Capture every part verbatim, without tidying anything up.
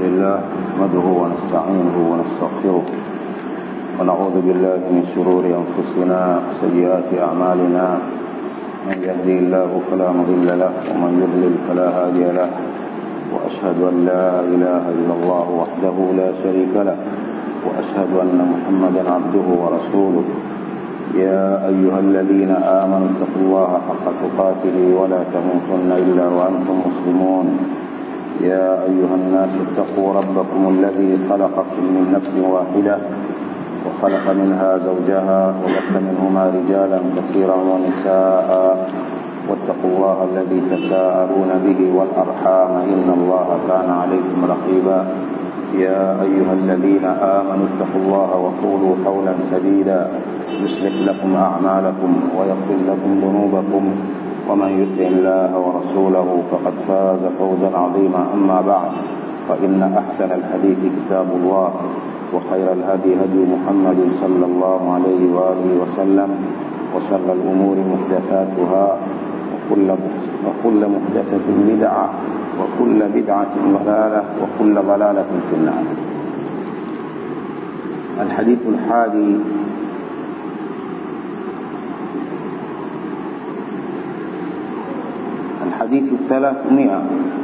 لله نحمده ونستعينه ونستغفره ونعوذ بالله من شرور أنفسنا وسيئات أعمالنا من يهدي الله فلا مضل له ومن يضلل فلا هادي له وأشهد أن لا إله إلا الله وحده لا شريك له وأشهد أن محمدا عبده ورسوله يا أيها الذين آمنوا اتقوا الله حق تقاته ولا تموتن إلا وأنتم مسلمون يا أيها الناس اتقوا ربكم الذي خلقكم من نفس واحدة وخلق منها زوجها وبث منهما رجالا كثيرا ونساء واتقوا الله الذي تساءلون به والأرحام إن الله كان عليكم رقيبا يا أيها الذين آمنوا اتقوا الله وقولوا قولا سديدا يصلح لكم أعمالكم ويغفر لكم ذنوبكم ومن يطع الله ورسوله فقد فاز فوزا عظيما. أما بعد فإن أحسن الحديث كتاب الله وخير الهدي هدي محمد صلى الله عليه وآله وسلم وشر الأمور محدثاتها وكل وكل محدثة بدعة وكل بدعة ضلالة وكل ضلالة في النار. الحديث الحادي الحديث الثلاثمائة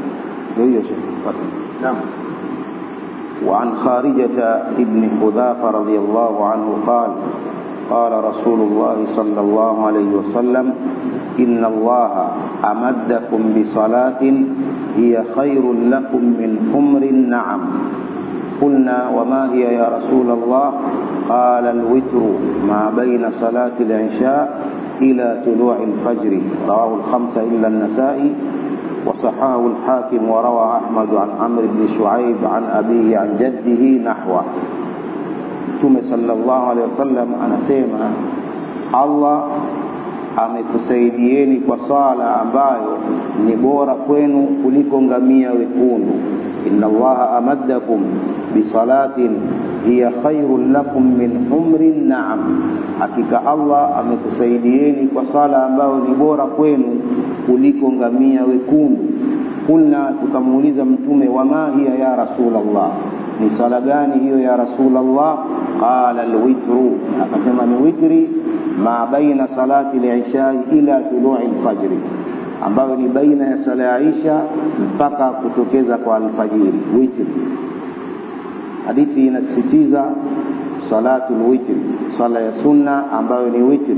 نعم. وعن خارجة ابن حذافة رضي الله عنه قال قال رسول الله صلى الله عليه وسلم إن الله أمدكم بصلاة هي خير لكم من حمر النعم. قلنا وما هي يا رسول الله؟ قال الوتر ما بين صلاة العشاء إلى طلوع الفجر. رواه الخمسة إلا النسائي وصححه الحاكم وروى أحمد عن عمرو بن شعيب عن أبيه عن جده نحوه. Mtume sallallahu alaihi wasallam anasema Allah amekusaidieni kwa sala ambayo ni bora kwenu kuliko ngamia wekundu. Inna Allaha amaddakum bisalatin hiya khairul lakum min humrin na'am. Hakika Allah amekusaidieni kwa sala ambayo ni bora kwenu kuliko ngamia wekundu. Kulna, tukamuuliza Mtume, wama hiya ya Rasulullah, ni sala gani hiyo ya Rasulullah? Qala alwitru, akasema ni witri ma baina salati al-isha ila tulu'i al-fajr, ambayo ni baina ya sala ya Isha mpaka kutokeza kwa alfajiri. Witri, hadithi inasisitiza salatul witri, sala ya sunna ambayo ni witri.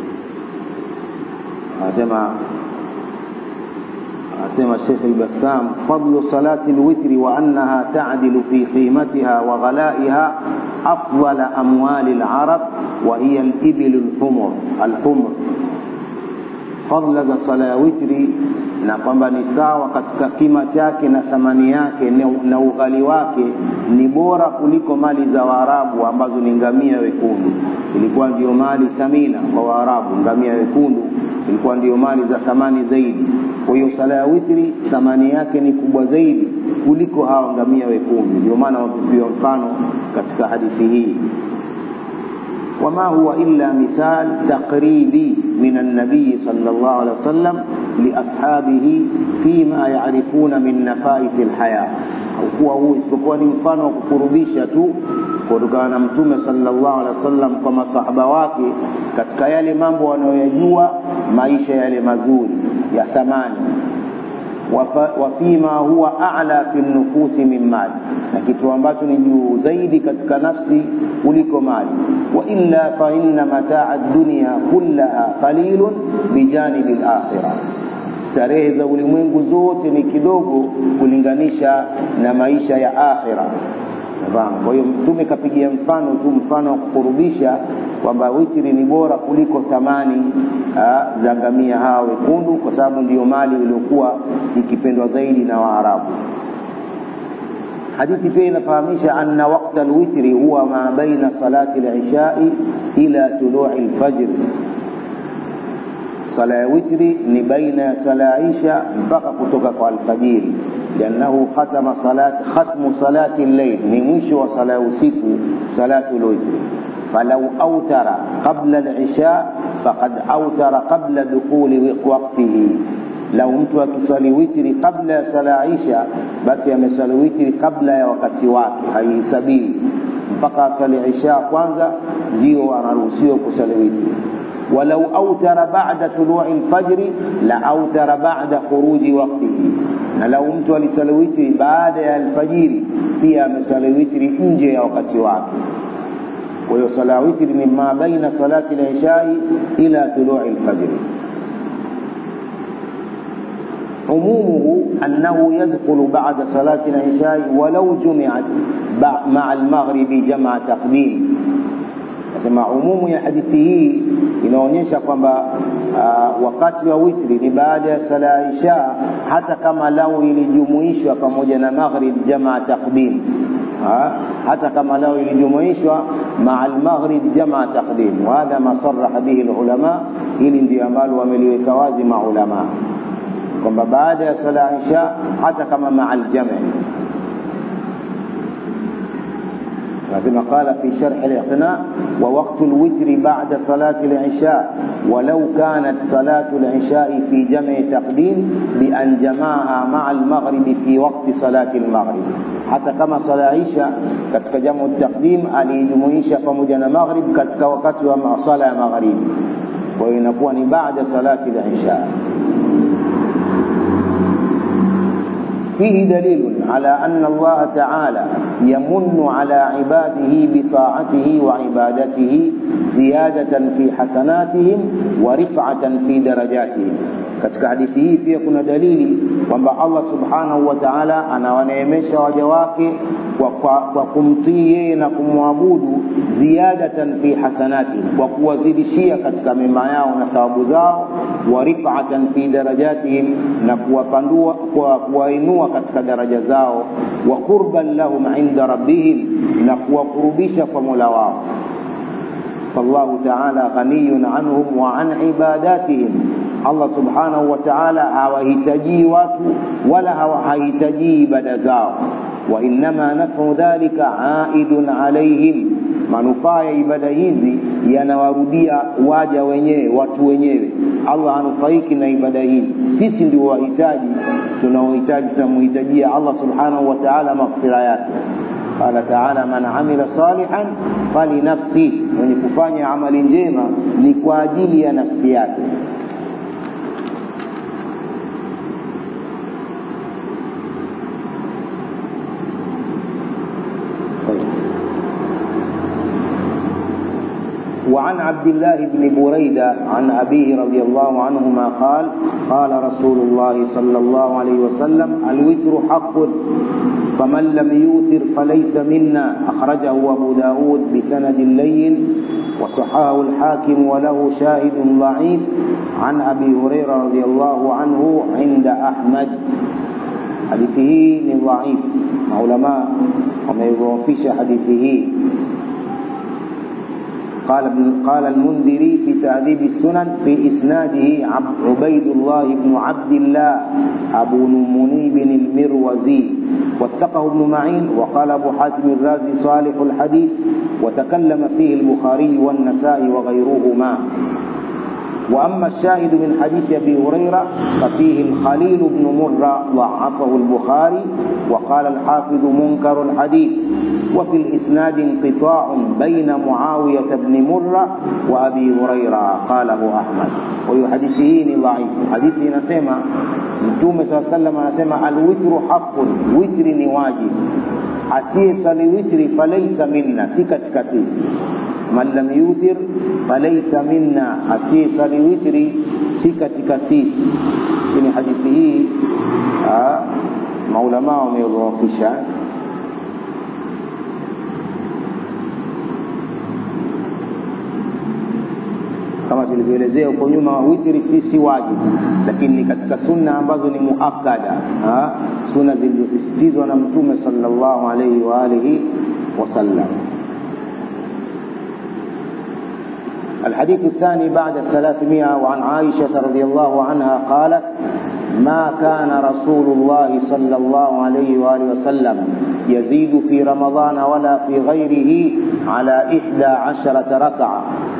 Anasema asema Sheikh al-Bassam, fadlu salati al-witri wa annaha ta'dilu fi qimatiha wa ghalaiha afdal amwali al-arab wa hiya al-ibil al-humr al-humr. Fadla za sala ya witri, na kwamba ni sawa katika kima chake na thamani yake na ughali wake, ni bora kuliko mali za Waarabu ambazo ni ngamia wekundu. Ilikuwa ndio mali thamina kwa Waarabu, ngamia wekundu ilikuwa ndio mali za thamani zaidi. Kwa hiyo sala ya witri thamani yake ni kubwa zaidi kuliko hao ngamia wekundu. Ndio maana wapigiwa mfano katika hadithi hii. وما هو إلا مثال تقريبي من النبي صلى الله عليه وسلم لأصحابه فيما يعرفون من نفائس الحياة. Kwa huu isipokuwa ni mfano wa kukurubisha tu kutokana na Mtume sallallahu alaihi wasallam kwa masahaba wake katika yale mambo wanayojua maisha yale mazuri ya thamani. Wa fima huwa a'la fi nufusi min mali, na kitu ambacho ni juu zaidi katika nafsi kuliko mali. Wa illa fa inna mata'a ad-dunya kullaha qalilun bijanibi al-akhirah. Starehe za ulimwengu zote ni kidogo kulinganisha na maisha ya akhira. Kwa hiyo Mtume kapigia mfano tu, mfano wa kukurubisha kwamba witri ni bora kuliko thamani za ngamia hao wekundu, kwa sababu ndio mali iliyokuwa ikipendwa zaidi na Waarabu. Hadithi pia inafahamisha anna waqta alwitri huwa ma baina salati al-isha'i ila tulu'i al-fajr. Sala ya witri ni baina ya sala Isha mpaka kutoka kwa alfajiri, lianahu khatama salat khatmu salati al-layl, ni mwisho wa sala usiku, salatul witri. Falau autara qabla al-isha faqad autara qabla dukhuli waqtihi. lau mtu akiswali witri kabla ya sala isha basi ameswali witri kabla ya wakati wake, haihesabiwi mpaka aswali isha kwanza ndio anaruhusiwa kuswali witri. walau autara ba'da tulu'i al-fajr la autara ba'da khuruji waqtihi, na lau mtu aliswali witri baada ya alfajiri pia ameswali witri nje ya wakati wake. Kwa hiyo sala witri ni ma baina salati al-isha ila tulu'i al-fajr. عمومه أنه يدخل بعد صلاة العشاء ولو جمعت مع المغرب جمع تقديم. Nasema umumu ya hadithi hii inaonyesha kwamba uh, wakati wa witri ni baada ya sala isha, hata kama lau ilijumuishwa pamoja na maghrib jamaa taqdim. Ha? hata kama lau ilijumuishwa ma'al maghrib jamaa taqdim, wa hadha ma sarraha bihi ulama. Hili ndio ambalo wameliweka wazi maulama kwamba baada ya sala isha hata kama ma'al jami'. لازم قال في شرح الإقناع ووقت الوتر بعد صلاة العشاء ولو كانت صلاة العشاء في جمع تقديم بأن جمعها مع المغرب في وقت صلاة المغرب. حتى كما صلاة عشاء katika jamu التقديم alijumuisha pamoja na maghrib katika wakati wa sala ya magharibi, kwa hiyo inakuwa ni baada salati al-isha. فيه دليل على أن الله تعالى يمن على عباده بطاعته وعبادته زيادة في حسناتهم ورفعة في درجاتهم. katika hadithi hii pia kuna dalili kwamba Allah subhanahu wa ta'ala anawaneemesha waja wake kwa, kwa, kwa kumtii yeye na kumwabudu ziyadatan fi hasanati, kwa kuwazidishia katika mema yao na thawabu zao, wa rif'atan fi darajatihim, na kuwapandua kwa kuwainua katika daraja zao, wa qurban lahum inda rabbihim, na kuwakurubisha kwa Mola wao. fallahu ta'ala ghaniyun anhum wa an ibadatihim. Allah subhanahu wa ta'ala hawahitaji watu wala hawahitaji ibada zao, wa inma nafu dhalika aidun alaihim, manufaa ya ibada hizi yanawarudia waja wenyewe, watu wenyewe. Allah hanufaiki na ibada hizi, sisi ndio wahitaji, tunaohitaji tunamhitajia Allah subhanahu wa ta'ala maghfira yake. Qala ta'ala man amila salihan fali nafsi, mwenye kufanya amali njema ni kwa ajili ya nafsi yake. وعن عبد الله بن بريدة عن أبيه رضي الله عنهما قال قال رسول الله صلى الله عليه وسلم الوتر حق فمن لم يوتر فليس منا. أخرجه أبو داود بسند لين وصححه الحاكم وله شاهد ضعيف عن أبي هريرة رضي الله عنه عند أحمد. حديثه ضعيف، علماء وما يضعفش حديثه. قال قال المنذري في تهذيب السنن في إسناده عبيد الله بن عبد الله أبو منيب المروزي، وثقه ابن معين. وقال أبو حاتم الرازي صالح الحديث، وتكلم فيه البخاري والنسائي وغيرهما. وأما الشاهد من حديث أبي هريرة ففيه الخليل بن مرة ضعفه البخاري، وقال الحافظ منكر الحديث. وفي الإسناد انقطاع بين معاوية بن مرة وأبي هريرة قاله أحمد. ويحدثه ضعيف. حديثه نسمع متوم صلى الله عليه وسلم نسمع الوتر حق، وتر نواجب، asiye sali witri falaysa minna, si katika sisi. Man lam yutir falaysa minna, asiye sali witri si katika sisi. Kini hadithi hii maulama wameidhofisha. Kama tulivyoelezea huko nyuma, witri si si wajibu, lakini katika sunna ambazo ni muakkada, ha sunna zilizosisitizwa na Mtume sallallahu alayhi wa alihi wasallam. الحديث الثاني بعد الثلاثمائة. وعن عائشة رضي الله عنها قالت ما كان رسول الله صلى الله عليه وآله وسلم يزيد في رمضان ولا في غيره على إحدى عشرة ركعة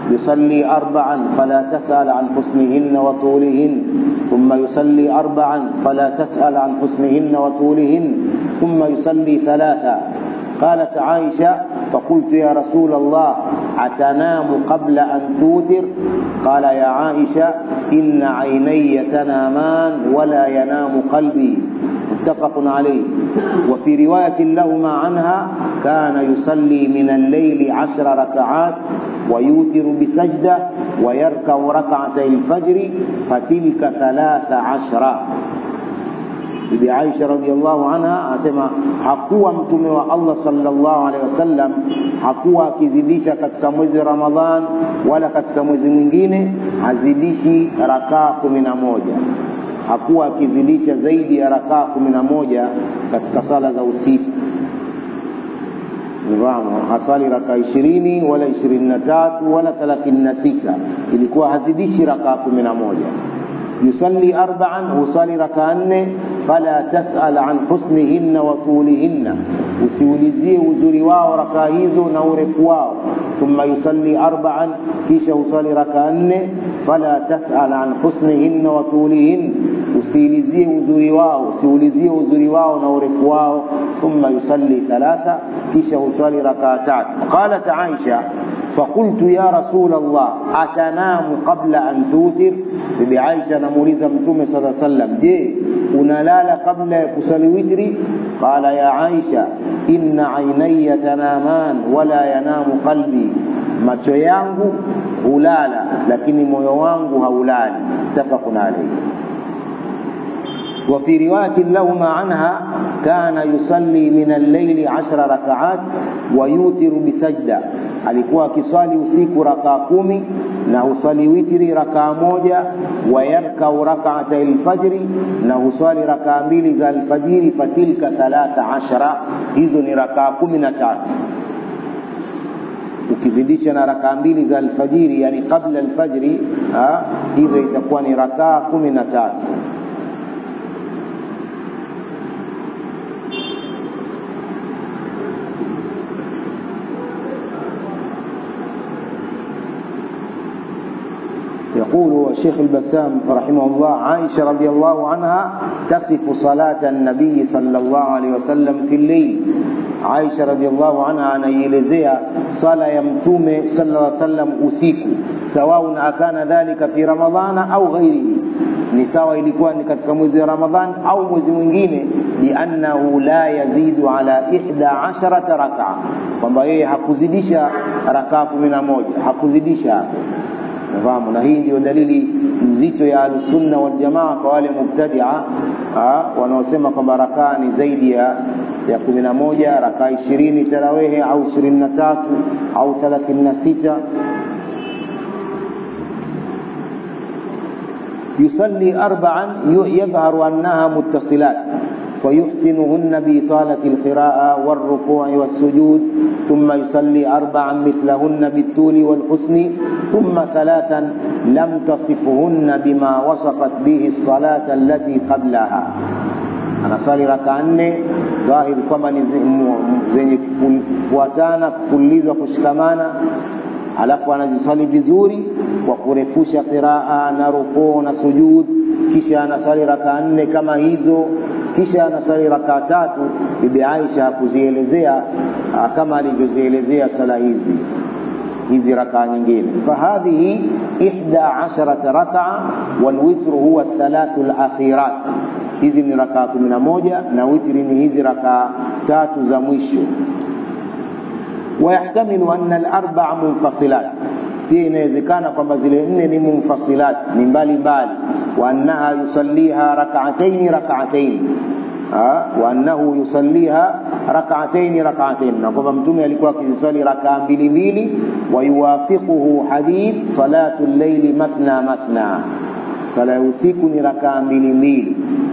يصلي أربعا فلا تسأل عن حسنهن وطولهن ثم يصلي أربعا فلا تسأل عن حسنهن وطولهن ثم يصلي ثلاثا. قالت عائشة فقلت يا رسول الله أتنام قبل أن توتر؟ قال يا عائشة إن عيني تنامان ولا ينام قلبي، متفق عليه. وفي رواية لهما عنها كان يصلي من الليل عشر ركعات ويوتر بسجدة ويركع ركعتي الفجر فتلك ثلاث عشرة. Bibi Aisha radhiallahu anha asema hakuwa mtume wa Allah sallallahu alaihi wasallam hakuwa akizidisha katika mwezi wa Ramadhan wala katika mwezi mwingine hazidishi rakaa kumi na moja. Hakuwa akizidisha zaidi ya rakaa kumi na moja katika sala za usiku. Nifahamu hasali rakaa ishirini wala ishirini na tatu wala thelathini na sita, ilikuwa hazidishi rakaa kumi na moja. يصلي أربعا وصلي ركعتين فلا تسأل عن حسنهن وطولهن، usiulizie uzuri wao rakaa hizo na urefu wao. ثم يصلي أربعا kisha usali rakaa nne fala tas'al an husnihinna wa tulihin, usiulizie uzuri wao usiulizie uzuri wao na urefu wao. ثم يصلي ثلاثة kisha usali rakaa tatu. قالت عائشة فقلت يا رسول الله أتنام قبل أن توتر؟ Bibi Aisha anamuuliza Mtume صلى الله عليه وسلم, je, unalala kabla ya kusali witri? Qala ya Aisha inna aynaya tanaman wala yanamu qalbi, macho yangu hulala lakini moyo wangu haulali. Tafaqun alayhi. وفي رواية لهما عنها كان يصلي من الليل عشر ركعات ويوتر بسجدة، alikuwa akiswali usiku rakaa kumi na usali witri rakaa moja, wayarka rak'ata al-fajri na usali rakaa mbili za alfajiri. Fatilka thalatha ashara, hizo ni rakaa kumi na tatu. Ukizidisha na rakaa mbili za alfajiri, yani kabla alfajri, hizo itakuwa ni rakaa kumi na tatu. يقول الشيخ البسام رحمه الله عائشة رضي الله عنها تصف صلاة النبي صلى الله عليه وسلم في الليل. عائشة رضي الله عنها anaelezea sala ya mtume sallallahu alaihi wasallam usiku, sawa akana dhalika fi ramadhana au ghairihi, ni sawa ilikuwa ni katika mwezi wa Ramadhan au mwezi mwingine, bi annahu la yazidu ala ihda asharata rak'a, kwamba yeye hakuzidisha rakaa kumi na moja, hakuzidisha. Nafahamu, na hii ndio dalili nzito ya al-sunna wal jamaa kwa wale mubtadi'a wanaosema kwamba rakaa ni zaidi ya ya kumi na moja, rakaa ishirini tarawehe au ishirini na tatu au thelathini na sita. يصلي أربعا يظهر أنها متصلات فيحسنهن بإطالة القراءة والركوع والسجود، ثم يصلي أربعا مثلهن بالطول والحسن، ثم ثلاثا لم تصفهن بما وصفت به الصلاة التي قبلها. أنا صلي ركعتين ظاهر كما zenye kufuatana kufulizwa kushikamana, alafu anazisali vizuri kwa kurefusha qiraa na rukuu na sujud, kisha anasali rakaa nne kama hizo, kisha anasali rakaa tatu. Bibi Aisha kuzielezea kama alivyozielezea sala hizi hizi rakaa nyingine. Fahadhihi ihda asharata rak'a wal witr huwa thalathu al akhirat, hizi ni rakaa kumi na moja na witri ni hizi rakaa tatu za mwisho. ويحتمل أن الأربع منفصلات، pia inawezekana kwamba zile nne ni munfasilat, ni mbali mbali. Wa annaha yusalliha rak'atayn rak'atayn, wa annahu yusalliha rak'atayn rak'atayn, na kwamba mtume alikuwa akiziswali rakaa mbili mbili. Wa yuwafiquhu hadith salatu al-layli mathna mathna, sala ya usiku ni rakaa mbili mbili.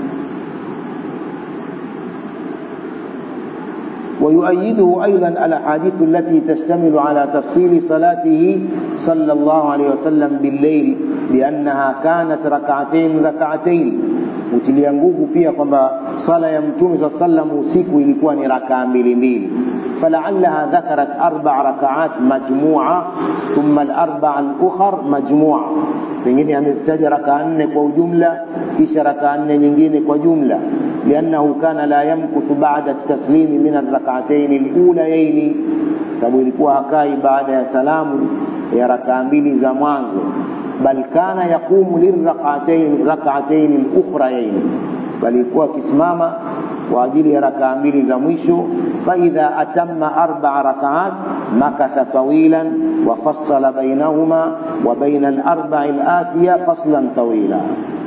ويؤيده أيضا الأحاديث التي تشتمل على تفصيل صلاته صلى الله عليه وسلم بالليل بأنها كانت ركعتين ركعتين. utilia nguvu pia kwamba sala ya mtume صلى الله عليه وسلم usiku ilikuwa ni rakaa mbili mbili. فلعلها ذكرت أربع ركعات مجموعة thumma al-arba'a al-ukhra majmu'a, pengine amezitaja rakaa nne kwa ujumla kisha rakaa nne nyingine kwa jumla, liannahu kana la yamkuthu ba'da at-taslim min ar-rak'atayn al-ulayayn, sababu ilikuwa hakai baada ya salamu ya rakaa mbili za mwanzo, bal kana yaqumu lirrak'atayn rak'atayn al-ukhrayayn, bali ilikuwa kisimama kwa ajili ya rakaa mbili za mwisho. Fa idha atamma arba'a rak'at makatha tawilan wa fassala bainahuma wa baina al-arba'i al-atiya faslan tawila.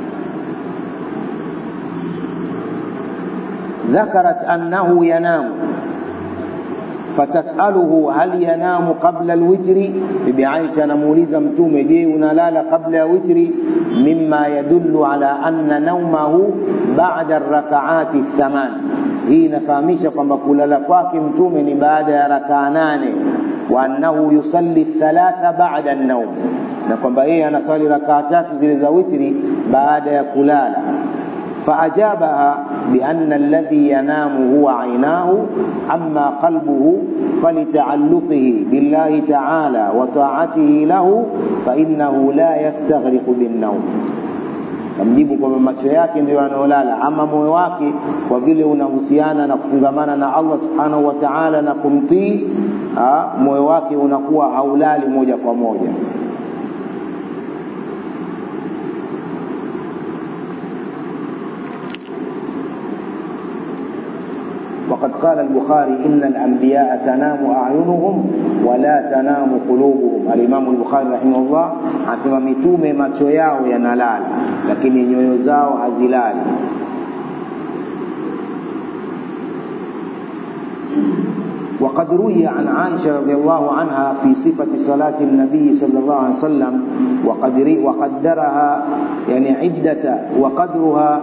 ذكرت أنه ينام فتسأله هل ينام قبل الوتر؟ ببي عائشة نموليزا متومة دي ونلال قبل الوتر، مما يدل على أن نومه بعد الركعات الثمان. هي نفهميشة كما قول لكواك متومة بعد ركعنان، وأنه يصلي الثلاثة بعد النوم، نقوم بأيه أنا صلي ركعتات زي وتري بعد يقلال. فأجابها بأن الذي ينام هو عيناه، أما قلبه فلتعلقه بالله تعالى وطاعته له فإنه لا يستغرق بالنوم. Mjibu kwamba macho yake ndio yanolala, ama moyo wake kwa vile unahusiana na kufungamana na Allah subhanahu wa ta'ala na kumtii, moyo wake unakuwa haulali moja kwa moja. وقد قال البخاري إن الأنبياء تنام أعينهم ولا تنام قلوبهم. الإمام البخاري رحمه الله asema mitume macho yao yanalala lakini nyoyo zao hazilali. وقد روي عن عائشة رضي الله عنها في صفة صلاة النبي صلى الله عليه وسلم وقدر وقدرها يعني عدة وقدرها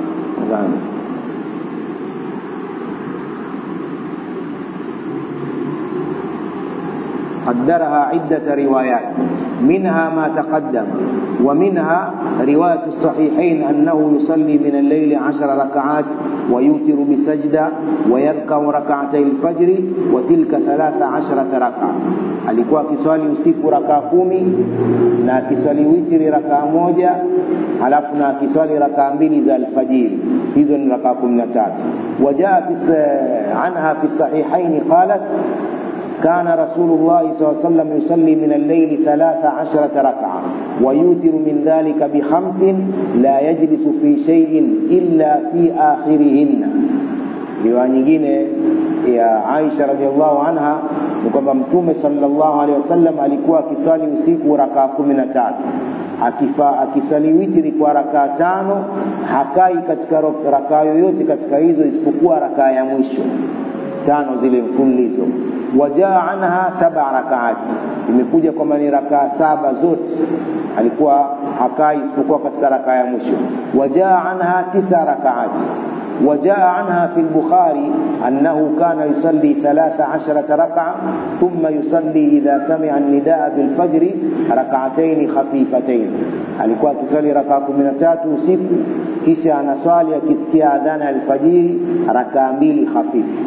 قدرها عدة روايات، منها ما تقدم، ومنها رواية الصحيحين أنه يصلي من الليل عشر ركعات ويوتر بسجدة ويركع ركعتي الفجر وتلك ثلاث عشرة ركعة. alikuwa kiswali usiku rakaa kumi na kiswali witri rakaa moja, halafu na kiswali rakaa mbili za alfajiri, hizo ni rakaa kumi na tatu. wajaa fi anha fi sahihaini qalat كان رسول الله صلى الله عليه وسلم يصلي من الليل ثلاث عشرة ركعة ويوتر من ذلك بخمس لا يجلس في شيء إلا في آخرهن. riwaya nyingine ya Aisha radhiallahu anha ni kwamba Mtume sallallahu alaihi wasallam alikuwa akisali usiku rakaa kumi na tatu, akifa akisali witri kwa rakaa tano, hakai katika rakaa yoyote katika hizo isipokuwa rakaa ya mwisho tano zile mfululizo. wajaa anha sab'a rakaat, imekuja kwamba ni rakaa saba zote alikuwa hakai isipokuwa katika rakaa ya mwisho. wajaa anha tisa rakaat. wajaa anha fi al-Bukhari annahu kana yusalli thalatha ashrata rak'a thumma yusalli idha sami'a an-nidaa bil-fajr rak'atayn khafifatayn, alikuwa akisali rakaa kumi na tatu usiku kisha anaswali akisikia adhana al-fajiri rakaa mbili hafifu.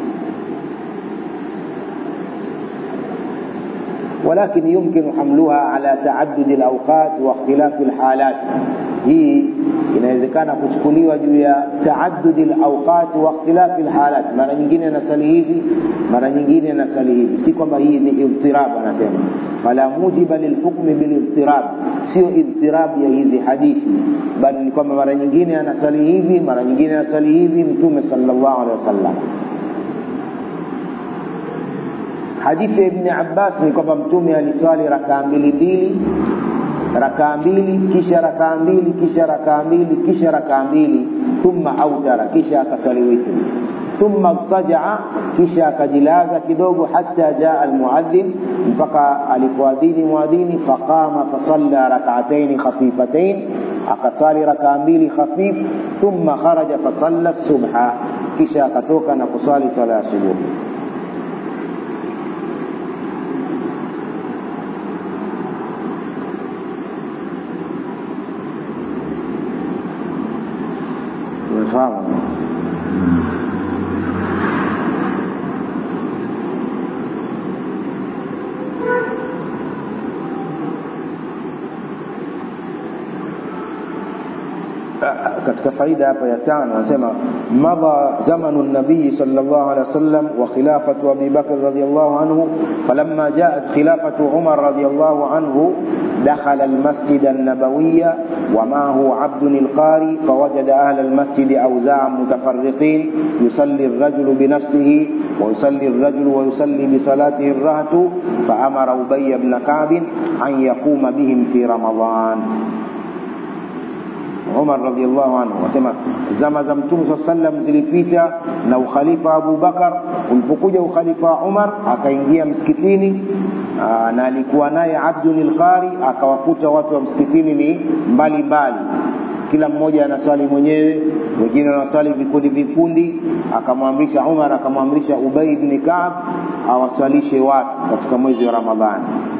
ولكن يمكن حملها على تعدد الأوقات واختلاف الحالات. هي inawezekana kuchukuliwa juu ya taaddud al-awqat wa ikhtilaf al-halat, mara nyingine nasali hivi mara nyingine nasali hivi, si kwamba hii ni idtirab. Anasema fala mujiba lilhukm bilidtirab, sio idtirab ya hizi hadithi, bali ni kwamba mara nyingine anasali hivi mara nyingine anasali hivi Mtume sallallahu alaihi wasallam. Hadithi ya Ibn Abbas ni kwamba Mtume aliswali rakaa mbili mbili rakaa mbili kisha rakaa mbili kisha rakaa mbili kisha rakaa mbili, thumma autara, kisha akaswali witri, thumma tajaa, kisha akajilaza kidogo, hatta jaa almuadhdhin, mpaka alipoadhini muadhini, faqama fasalla rak'atayn khafifatayn, akasali rakaa mbili khafif, thumma kharaja fasalla subha, kisha akatoka na kusali sala ya subuhi. Tumefahamu. katika faida hapa ya tano anasema madha zamanu an-nabiy sallallahu alaihi wasallam wa khilafatu Abi Bakr radhiyallahu anhu falamma ja'at khilafatu Umar radhiyallahu anhu dakhala al-masjid an-nabawiyya wa ma huwa 'abdun al-qari fawajada ahla al-masjid awza'an mutafarriqin yusalli ar-rajulu bi nafsihi wa yusalli ar-rajulu wa yusalli bi salatihi ar-rahtu fa amara Ubay ibn Ka'b an yaquma bihim fi Ramadan. Umar radhiyallahu anhu wasema zama za Mtume sallallahu alayhi wasallam zilipita na ukhalifa Abu Bakar. Ulipokuja ukhalifa Umar akaingia msikitini na alikuwa naye Abdul al-Qari, akawakuta watu wa msikitini ni mbali mbali, kila mmoja anaswali mwenyewe, wengine wanaswali vikundi vikundi. Akamwamrisha Umar, akamwamrisha Ubay ibn Ka'b awaswalishe watu katika mwezi wa Ramadhani.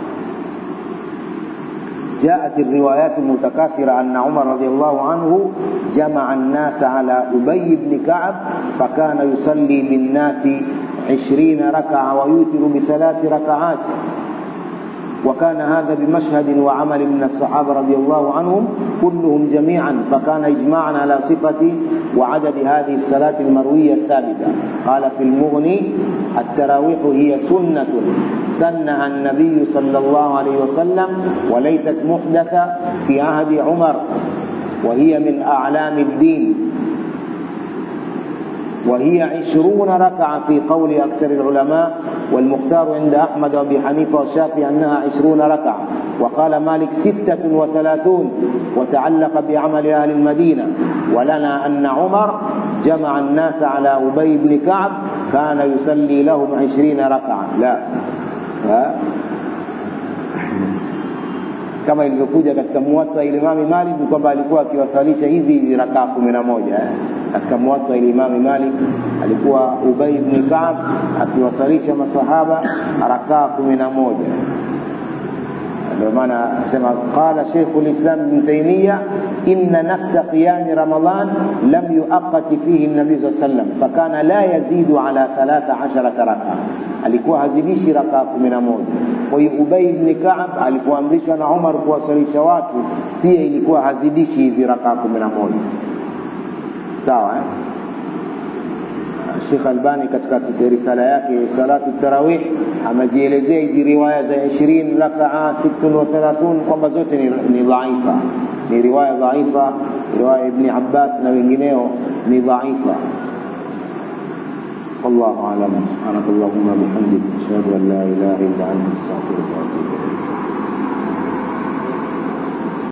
جاءت الروايات المتكاثرة أن عمر رضي الله عنه جمع الناس على أبي بن كعب فكان يصلي بالناس عشرين ركعة ويوتر بثلاث ركعات، وكان هذا بمشهد وعمل من الصحابة رضي الله عنهم كلهم جميعا، فكان إجماعا على صفة وعدد هذه الصلاة المروية الثابتة. قال في المغني التراويح هي سنة سنها النبي صلى الله عليه وسلم وليست محدثة في عهد عمر، وهي من أعلام الدين، وهي عشرون ركعة في قول أكثر العلماء، والمختار عند أحمد وأبي حنيفة والشافعي أنها عشرون ركعة، وقال مالك ستة وثلاثون وتعلق بعمل أهل المدينة. ولنا أن عمر جمع الناس على أبي بن كعب كان يصلي لهم عشرين ركعة. لا ها kama ilivyokuja katika muwatta Imam Malik kwamba alikuwa akiwasalisha hizi rakaa kumi na moja eh. Katika muwatta Imam Malik alikuwa Ubay ibn Ka'b akiwasalisha masahaba rakaa kumi na moja. Ndio maana sema qala Sheikh al-Islam Ibn Taymiyyah inna nafsa qiyam Ramadan lam yuaqati fihi an-nabiy sallallahu alayhi wasallam fakana la yazidu ala thalatha ashara rak'a, alikuwa hazidishi rakaa kumi na moja. Kwa hiyo Ubay ibn Ka'b alipoamrishwa na Umar kuwasalisha watu pia ilikuwa hazidishi hizi rakaa kumi na moja. Sawa eh? Sheikh Albani katika risala yake salatu tarawih amezielezea hizi riwaya za ishirini rakaa, sita na thelathini kwamba zote ni, ni dhaifa, ni riwaya dhaifa. Riwaya Ibn Abbas na wengineo ni dhaifa. والله أعلم. سبحانك اللهم وبحمدك أشهد أن لا إله إلا أنت أستغفرك وأتوب إليك.